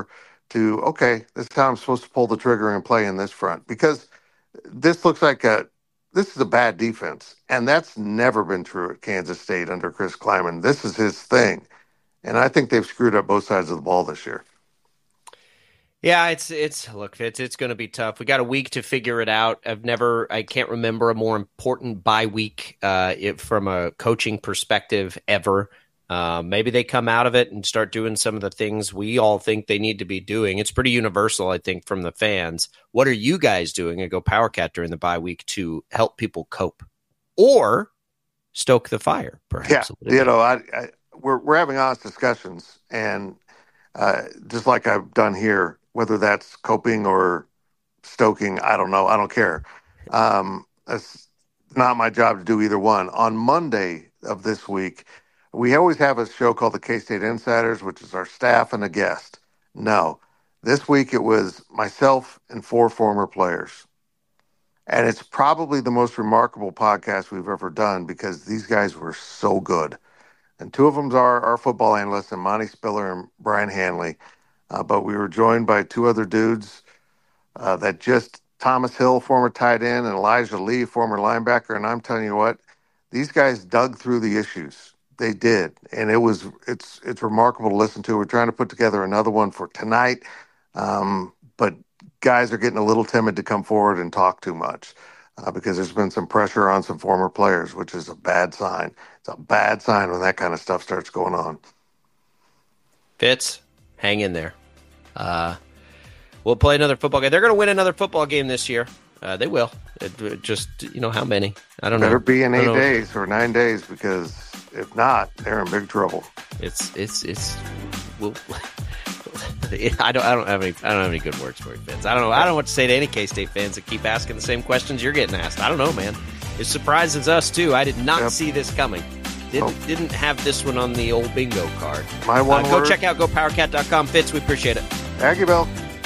to, okay, this is how I'm supposed to pull the trigger and play in this front. Because this looks like a, this is a bad defense. And that's never been true at Kansas State under Chris Kleiman. This is his thing. And I think they've screwed up both sides of the ball this year. Yeah, it's it's look, it's it's going to be tough. We got a week to figure it out. I've never, I can't remember a more important bye week uh, it, from a coaching perspective ever. Uh, maybe they come out of it and start doing some of the things we all think they need to be doing. It's pretty universal, I think, from the fans. What are you guys doing at Go PowerCat during the bye week to help people cope or stoke the fire? Perhaps. Yeah, you know, I, I we're we're having honest discussions, and uh, just like I've done here. Whether that's coping or stoking, I don't know. I don't care. Um, it's not my job to do either one. On Monday of this week, we always have a show called the K-State Insiders, which is our staff and a guest. No, this week it was myself and four former players. And it's probably the most remarkable podcast we've ever done because these guys were so good. And two of them are our football analysts, and Monty Spiller and Brian Hanley. Uh, but we were joined by two other dudes uh, that just Thomas Hill, former tight end, and Elijah Lee, former linebacker. And I'm telling you what, these guys dug through the issues. They did, and it was it's it's remarkable to listen to. We're trying to put together another one for tonight, um, but guys are getting a little timid to come forward and talk too much uh, because there's been some pressure on some former players, which is a bad sign. It's a bad sign when that kind of stuff starts going on. Fitz, hang in there. Uh, we'll play another football game. They're going to win another football game this year. Uh, they will. It, it just, you know, how many? I don't Better know. Better be in eight know. days or nine days because if not, they're in big trouble. It's, it's, it's, we'll, I don't, I don't have any, I don't have any good words for you, Fitz. I don't know. I don't know what to say to any K-State fans that keep asking the same questions you're getting asked. I don't know, man. It surprises us too. I did not yep. see this coming. Didn't oh. didn't have this one on the old bingo card. My one uh, go word. check out go power cat dot com. Fitz, we appreciate it. Aggie Bell.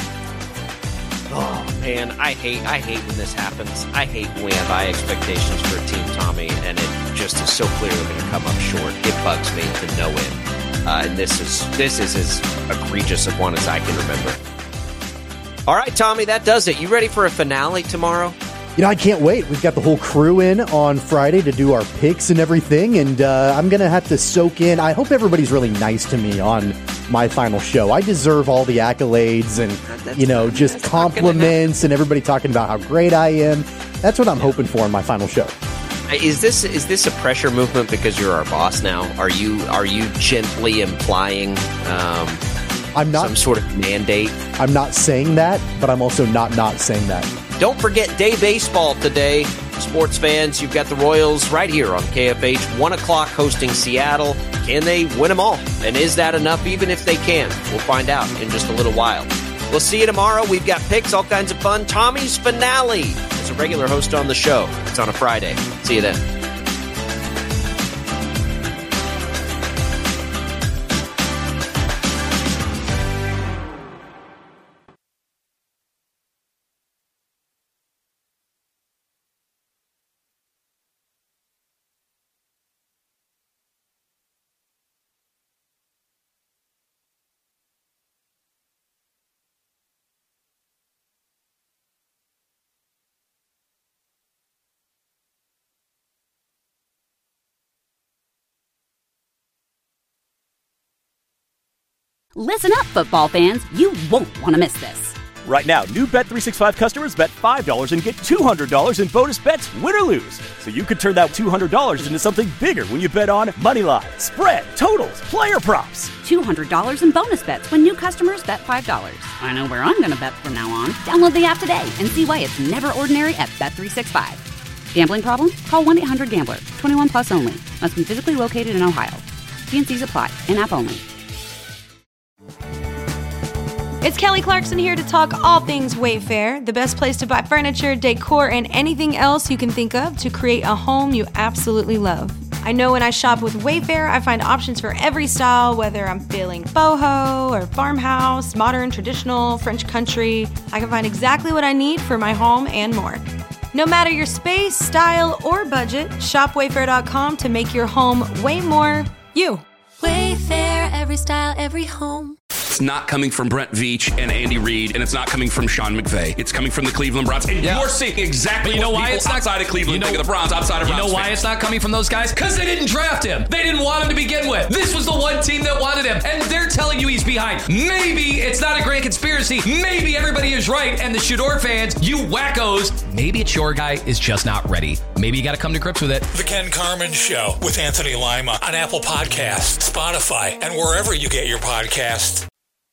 Oh man, I hate I hate when this happens. I hate when we have high expectations for a team, Tommy, and it just is so clearly going to come up short. It bugs me to no end. Uh, and this is this is as egregious of one as I can remember. All right, Tommy, that does it. You ready for a finale tomorrow? You know, I can't wait. We've got the whole crew in on Friday to do our picks and everything, and uh, I'm going to have to soak in. I hope everybody's really nice to me on my final show. I deserve all the accolades and, that's, you know, just compliments and everybody talking about how great I am. That's what I'm hoping for in my final show. Is this is this a pressure movement because you're our boss now? Are you are you gently implying um, I'm not, some sort of mandate? I'm not saying that, but I'm also not not saying that. Don't forget day baseball today. Sports fans, you've got the Royals right here on K F H, one o'clock hosting Seattle. Can they win them all? And is that enough even if they can? We'll find out in just a little while. We'll see you tomorrow. We've got picks, all kinds of fun. Tommy's finale as a regular host on the show. It's on a Friday. See you then. Listen up, football fans. You won't want to miss this. Right now, new Bet three sixty-five customers bet five dollars and get two hundred dollars in bonus bets, win or lose. So you could turn that two hundred dollars into something bigger when you bet on moneyline, spread, totals, player props. two hundred dollars in bonus bets when new customers bet five dollars. I know where I'm going to bet from now on. Download the app today and see why it's never ordinary at Bet three sixty-five. Gambling problem? Call one eight hundred gambler. twenty-one plus only. Must be physically located in Ohio. T and C's apply. In-app only. It's Kelly Clarkson here to talk all things Wayfair, the best place to buy furniture, decor, and anything else you can think of to create a home you absolutely love. I know when I shop with Wayfair, I find options for every style, whether I'm feeling boho or farmhouse, modern, traditional, French country. I can find exactly what I need for my home and more. No matter your space, style, or budget, shop wayfair dot com to make your home way more you. Wayfair, every style, every home. It's not coming from Brent Veach and Andy Reid, and it's not coming from Sean McVay. It's coming from the Cleveland Browns. And yeah. you're seeing exactly but you know what why people it's not, outside of Cleveland you know, think of the Browns, outside of You Browns know why fans. it's not coming from those guys? Because they didn't draft him. They didn't want him to begin with. This was the one team that wanted him, and they're telling you he's behind. Maybe it's not a grand conspiracy. Maybe everybody is right, and the Shador fans, you wackos, maybe it's your guy is just not ready. Maybe you got to come to grips with it. The Ken Carman Show with Anthony Lima on Apple Podcasts, Spotify, and wherever you get your podcasts.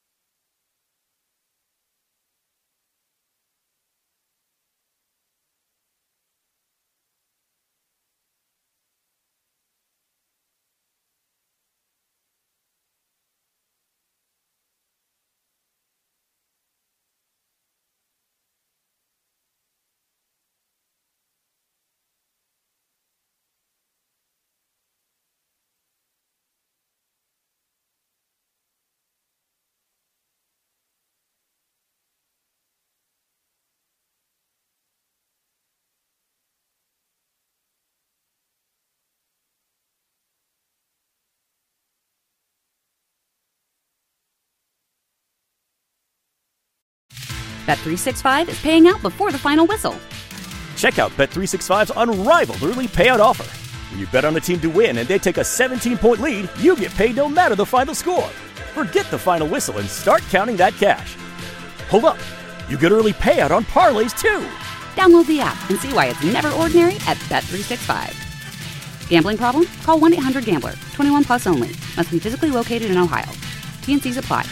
Bet three sixty-five is paying out before the final whistle. Check out Bet three sixty-five's unrivaled early payout offer. When you bet on a team to win and they take a seventeen-point lead, you get paid no matter the final score. Forget the final whistle and start counting that cash. Hold up. You get early payout on parlays, too. Download the app and see why it's never ordinary at Bet three sixty-five. Gambling problem? Call one eight hundred gambler. twenty-one plus only. Must be physically located in Ohio. T and Cs apply.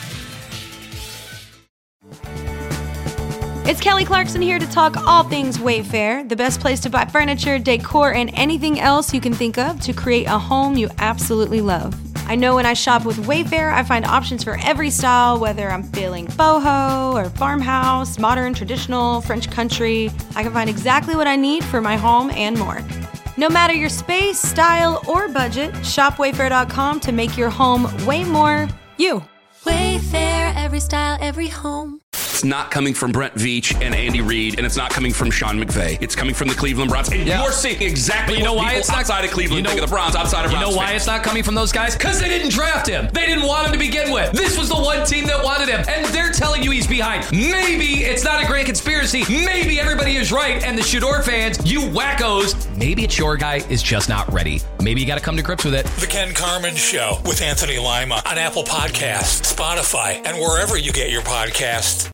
It's Kelly Clarkson here to talk all things Wayfair, the best place to buy furniture, decor, and anything else you can think of to create a home you absolutely love. I know when I shop with Wayfair, I find options for every style, whether I'm feeling boho or farmhouse, modern, traditional, French country. I can find exactly what I need for my home and more. No matter your space, style, or budget, shop wayfair dot com to make your home way more you. Wayfair, every style, every home. It's not coming from Brent Veach and Andy Reid, and it's not coming from Sean McVay. It's coming from the Cleveland Browns. And yeah. you're seeing exactly but you know what why people it's not, outside of Cleveland you know, think of the Browns, outside of You Browns know why fans. it's not coming from those guys? Because they didn't draft him. They didn't want him to begin with. This was the one team that wanted him, and they're telling you he's behind. Maybe it's not a grand conspiracy. Maybe everybody is right, and the Shador fans, you wackos, maybe it's your guy is just not ready. Maybe you got to come to grips with it. The Ken Carman Show with Anthony Lima on Apple Podcasts, Spotify, and wherever you get your podcasts.